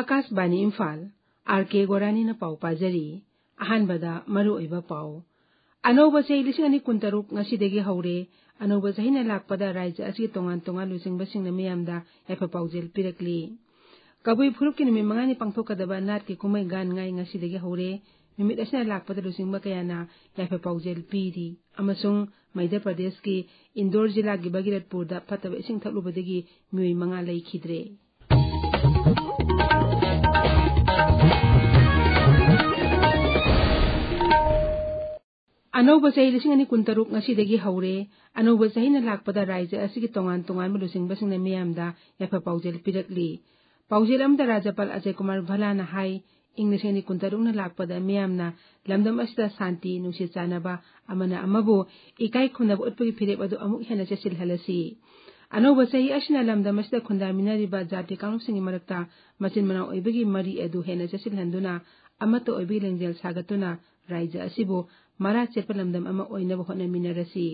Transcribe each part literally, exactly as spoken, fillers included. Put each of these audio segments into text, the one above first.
Akashvani Imphal are के गोरानी पाउ पाजरी अहानबदा मरुओइबा पाउ अनौब चही लिसिंग अनि कुंतरुक ngasiदगी हौरे अनौब चहीना लाकपदा राज्य असि तोंगान तोंगान लुसिंगबसिंगना मियामदा याफा पाउजेल पिरकली कबुई फुरुक निमित मंगानी पांथोकदबा नाट की कुमै गान ngai ngasiदगी हौरे निमित असना लाकपदा लुसिंगबा कयाना याफा पाउजेल पीरी अमसुंग मध्य प्रदेश की इंदौर जिला की भगीरथपुरदा फतबा इसिंग थकलुबदगी मियोय मंगा लैखिद्रे अनौब चही लिसिंग अनि कुंतरुक ngasiदगी हौरे अनौब चहीना लाकपदा राज्य असि तोंगान तोंगान लुसिंगबसिंगना मियामदा याफा पाउजेल पिरकली पाउजेल अमदा राज्यपाल अजय कुमार भलाना हाई इंग लिसिंग अनि कुंतरुकना लाकपदा मियामना लमदम असिदा शांति नुंसि चानबा अमना अमबु इकाई खुनब उत्पगी फिरेब अदु अमुक हेना चसिलहलसी अनौब चही असिना लमदम असिदा खुंदामिनारिबा जाति कांगलुसिंगी मरक्ता मचिन मनाव ओइबगी मरी अदु हेना चसिलहंदुना अमत ओइबगी लेंजेल सागतुना राज्य असिबु मरा चेपा लमदम अमा ओइनब होनमिनरसी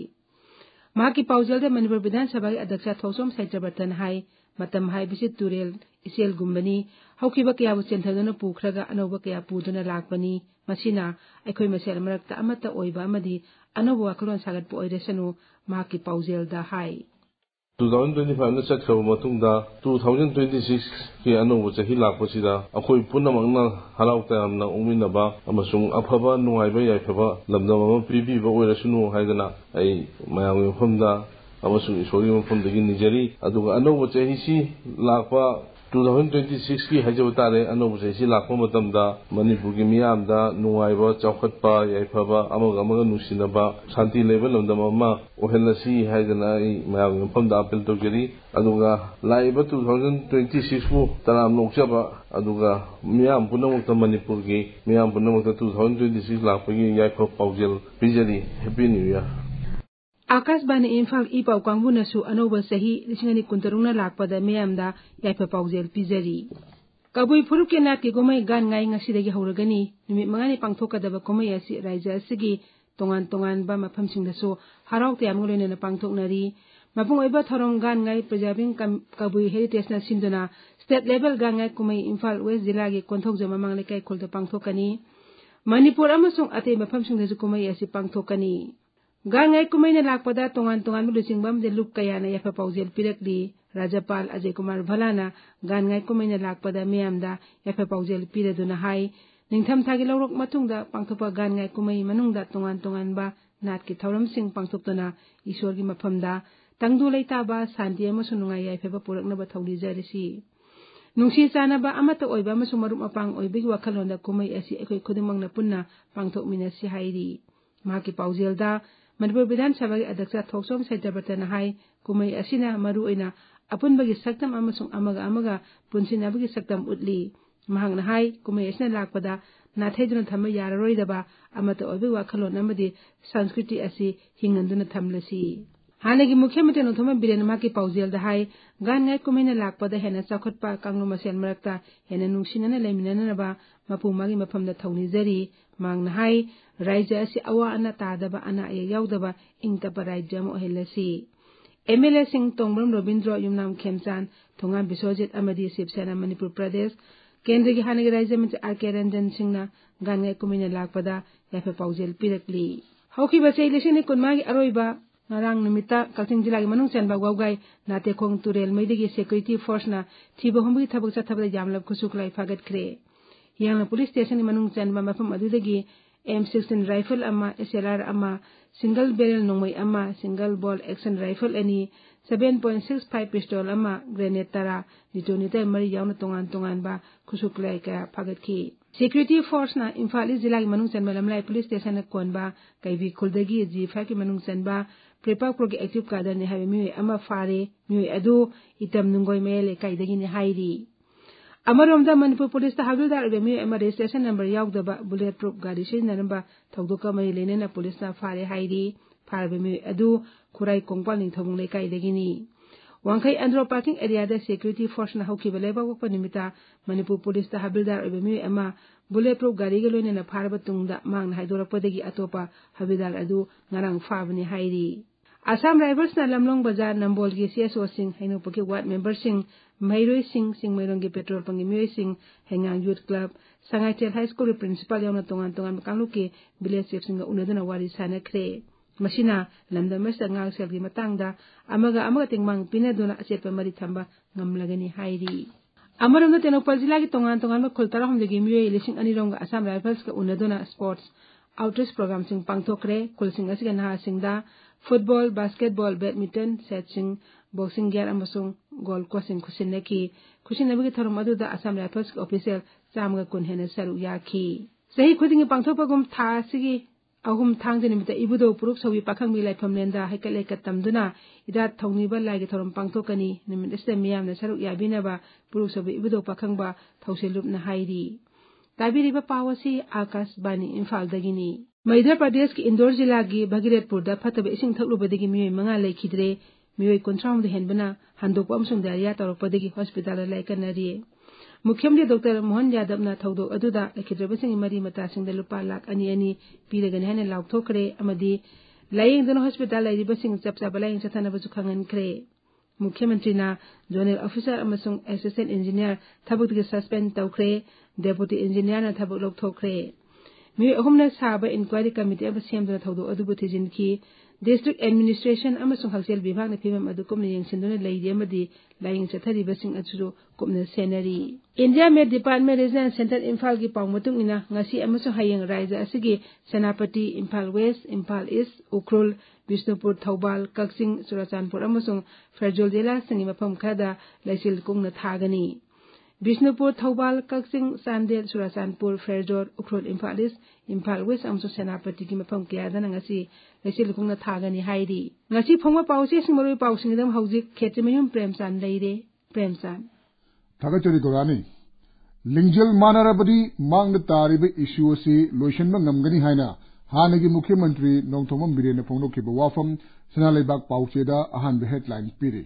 माकी पाउजेलदा मणिपुर विधानसभा की अध्यक्ष थौसोम सैत्रबर्तन हाई मतम हाइबिसि तुरेल इसेल गुम्बनी हौखिबा कयाबु चेंथदुना पुखरगा अनौब कया पुदुना लाकपनी मसिना अखोय मसेल मरक्ता अमत ओइबा अमदी अनौब वाखलोन सागतपु ओइरेसनु माकी पाउजेलदा हाई twenty twenty-five na chakhraba matungda twenty twenty-six ki anouba chahi lakpasida akhoi punamakna halau tayamna ongminaba amasung afaba nungaiba yaifaba lamdam ama pibiba oirasunu haidana ai mayamgi mafamda amasung isori mafamdagi nijari aduga anouba chahi si lakpa twenty twenty-six ki hajaba tare anouba chahi si lakpa matamda manipur gi miyamda nungaiba chawkhatpa yaifaba amaga amaga nusinaba shanti leba lamdam ama ohelasi haidana ai mayamgi mafamda apel togeri aduga laiba twenty twenty-six bu taram nokchaba aduga miyam punamukta manipur gi miyam punamukta twenty twenty-six lakpagi yaifa paujel bijari happy new year Akashvani Imphal ई पाउ कांगबुनसु अनौब चही लिसिंगनी कुंतरुंगना लाकपदा मियामदा याफा पाउजेल पिजरी कबुई फुरुक के नाट की कुमै गान ngai ngasiदगी हौरगनी निमित मंगानी पांथोकदबा कुमै असि राज्य असिगी तोंगान तोंगान बा मफमसिंगदसु हराव तयामगु लोइनना पांथोकनरी मपुंग ओइबा थरोम गान ngai प्रिजर्विंग कबुई हेरिटेजना सिंदुना स्टेट लेवल गान ngai कुमै इम्फाल वेस्ट जिला की कोंथौजा ममांग लेकाई खोलदा पांथोकनी मणिपुर अमसुंग अते मफमसिंगदसु कुमै असि पांथोकनी गान ngai कुमैना लाकपदा तोंगान तोंगान लुसिंगबम दे लुक कयाना याफा पाउजेल पिरकली राज्यपाल अजय कुमार भलाना गान ngai कुमैना लाकपदा मियामदा याफा पाउजेल पिरदुना हाई निंगथम थागी लौरक मतुंगदा पांथोपा गान ngai कुमै मनुंगदा तोंगान तोंगान बा नाट की थौरमसिंग पांथोक्तुना ईश्वरगी मफमदा तंगदु लैताबा शांति अमसुं नुंगाई याफेबा पुरकनबा थौलिजरसी नुंसि चानबा अमत ओइबा अमसुं मरुप मपांग ओइबगी वाखलोंदा कुमै असि अखोय खुदुमंगना पुन्ना पांथोकमिनसि हाइरी माकी पाउजेलदा मणिपुर विधानसभा की अध्यक्ष थौसोम सैत्रबर्तन हाई कुमै असिना मरु ओइना अपुनबगी सक्तम अमसुं अमगा अमगा पुनसिनबगी सक्तम उतली महांगना हाई कुमै असिना लाकपदा नाथैदुना थम याररोइदबा अमत ओइबगी वाखलोन अमदि संस्कृति असि हिंगंदुना थमलसी हानेगी मुख्यमंत्री नोथोमा बिरेन माकी पाउजेलदा हाई गान ngai कुमैना लाकपदा हेना चौखटपा कांगलु मसेल मरक्ता हेना नुंसिनना लेमिननबा मपुमागी मफमदा थौनिजरी मांगना हाई राज्य असि अवा अना तादबा अना अय यावदबा इंगतपा राज्य अमा ओहेलसी एमएलए सिंह तोंगब्रम रविंद्र युमनाम खेमचान थोंगा बिश्वजित अमदी शिवसेना मणिपुर प्रदेश केंद्र की हानेगी राज्य मंत्री आर के रंजन सिंहना गान ngai कुमैना लाकपदा याफा पाउजेल पिरकली हौखिबा चही लिसिंगनी कुनमागी अरोइबा ngarang numita kalting jilagi manung chenba gwawgai nate khong turel meidigi security force na thiba humbi thabuk chathabda jamlab khusuklai fagat khre yang police station ni manung chenba mafam adudagi M sixteen rifle ama S L R ama single barrel nongmai ama single ball action rifle ani seven point six five pistol ama grenade tara detonator mari yauna tongan tongan ba khusuklai ka fagat khi security force na imphal jilagi manung chenba lamlai police station na konba kaibi khuldagi G five ki manung chenba prepa pro ki active kader ne habi mi ama fare mi adu itam nungoi mele kaidagi ne hairi अमरोमदा Manipur police हावलदार Remi M registration number यावदबा bullet proof गाड़ी सिजनरबा थौदोका मरी लेनेना पुलिसना फारे हाइरी फारबेमी अदु खुराई कोंगपाल निथौमुंग लेकाइदगिनी वांखै अंद्रो पार्किंग एरिया दा सिक्योरिटी फोर्स ना हौखिबा लेबा वकपा निमिता मणिपुर पुलिस दा हावलदार रेमी एम बुलेट प्रूफ गाड़ी गे लोइनेना फारबा तुंगदा मांगना हाइदोरपदगी अतोपा हावलदार अदु ngarang फाबनी हाइरी Assam Rivals na Lamlong Bazaar Nambol gi C S O sing Hainupaki Ward member sing Mairoi sing sing Mairong gi petrol pangi Miyoi sing Hengang Youth Club Sangaitel High School principal yauna tongan tongan makangluki village chief singa unaduna wari sana kre masina lamdam sa ngal sel gi matangda amaga amaga tingmang pinaduna aset pamari thamba ngamlagani hairi Amaram na Tenopal Jila ki tongan tongan ma khultara hum degi Miyoi lising anirong Assam Rifles ka unaduna sports outreach program sing pangthokre kulsing asiga naha singda football basketball badminton setching boxing gear amasung goal crossing khusinaki khusinabigi thorum aduda Assam Rifles ka official chamga kun hena saru yakhi sahi khudingi pangthokpagum tha sigi ahum thang dinimita ibudo puruk sawi pakhang mi laifam lenda haikale ka tamduna ida thongni ba lai gi thorum pangthokani nimit este miyam na saru yabina ba puruk sawi ibudo pakhang ba thauselup na hairi tabiriba pawasi Akas Bani Imphal dagini Madhya Pradesh ki Indore jila gi Bhagiratpur da phataba ising thaklubadagi miyoi manga laikhidre miyoi kunthram de henbana handokpa amsung diarrhea tawrokpadagi hospital lai kanari Mukhyamdi Doctor Mohan Yadav na thawdo aduda laikhidrabasing mari mata singda lupa lakh ani ani piragani hana laukthokre amadi laying dona hospital lai ribasing chapcha balai chathana basu khangan kre Mukhyamantri na zonal officer amasung assistant engineer thabuk gi suspend tawkre deputy engineer na thabuk lokthokre mi ahumna saba inquiry committee aba semduna thawdo adubu thijinki district administration amasung halsel bibhag na phimam adu kumna yengsinduna leidi amadi laying chathari basing achuru kumna senari India Med Department Regional Center Imphal gi pawmatung ina ngasi amasung hayeng raija asigi Senapati Imphal West Imphal East Ukhrul Bishnupur Thoubal Kaksing Surachanpur amasung Fairjol jila singi mafam khada laisil kungna thagani Bishnupur Thoubal Kaksing Sandel Surachanpur Fairjol Ukhrul Imphal East Imphal West amasung Senapati gi mafam kiyadana ngasi laisil kungna thagani hairi ngasi phongwa pawse singmaroi pawsingdam haujik khetrimayum Premchan leire Premchan Thagachari Gorani Lingjal Manarabadi Mang the Tariba issue si Lotion Namgani Haina Hanagi Mukhyamantri Nongthomam Birena Pongno Kiba Wafam Sanalebak Paucheda Ahan the headline Piri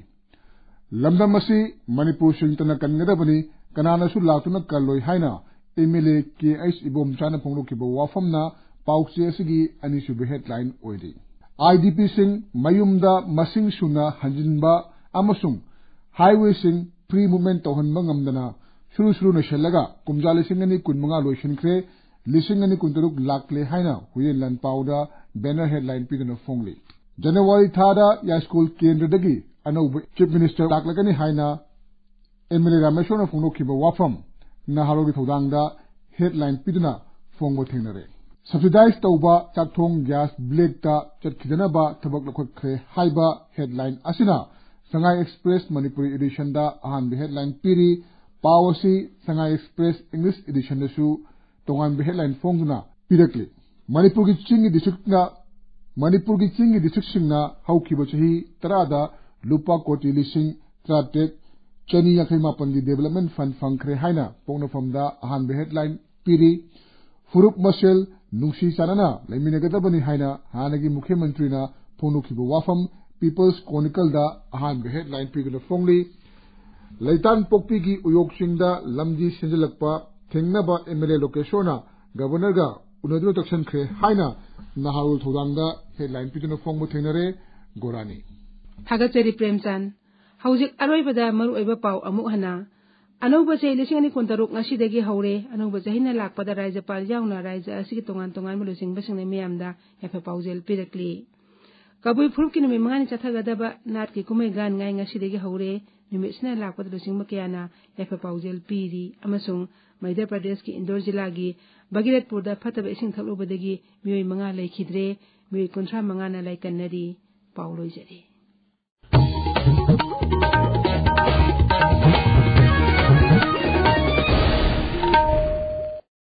Lamdamasi Manipur Shintana Kangadabani Kananasu Latuna Kaloi Haina Emile K H Ibom Chana Pongno Kiba Wafamna Pauche Sigi Anishu be headline Oidi I D P Sing Mayumda Masing Suna Hanjinba Amasung Highway Sing pre-movement tawhan mangamdana shuru shuru na shalaga kumja lising ani kunmanga loishin kre lising ani kuntaruk lakle haina huyen lan pauda banner headline piduna fongli January thada ya school kendra dagi anob chief minister laklagani haina Emily Rameshwar na phongno khiba wafam na harogi thodangda headline piduna fongbo thengnare subsidized tawba chakthong gas blade ta chatkidana ba thabak lakhot kre haiba headline asina Sangai Express Manipuri edition da ahan be headline piri Pawasi Sangai Express English edition da su tongan be headline fongna pirakli Manipur gi chingi district na Manipur gi chingi district singna hauki bachahi tarada lupa koti lising tratek chani yakhai mapan gi development fund fangkre haina pongna famda ahan be headline piri Furup Masel nungsi sanana laiminagata bani haina hanagi mukhyamantri na phonu khibo wafam People's Chronicle da ahan be headline piguna fongli Laitan Pokpi gi uyok singda lamji senjalakpa thengnaba M L A location governor ga unadru takshan kre haina naharul thodangda headline piguna fongbu thengnare Gorani Thagachari Premchan haujik aroibada maru oiba paw amuk hana anauba sei lising ani kuntaruk ngasi dagi haure anauba jahina lakpada raijapal yauna raija asigi tongan tongan mulusing basing ne miyamda yafa pawjel pirakli Kabui Purki Numi Mangani Chathagadaba Natki Kumai Gan Ngai Ngasidegi Haure Numisna Lakpat Lusing Makiana Yafa Paujel Piri Amasung Madhya Pradesh ki Indore Jilagi Bhagiratpur da Phataba Ising Thaklubadagi Miyoi Manga Laikhidre Miyoi Kuntra Mangana Laikanari Pauloi Jari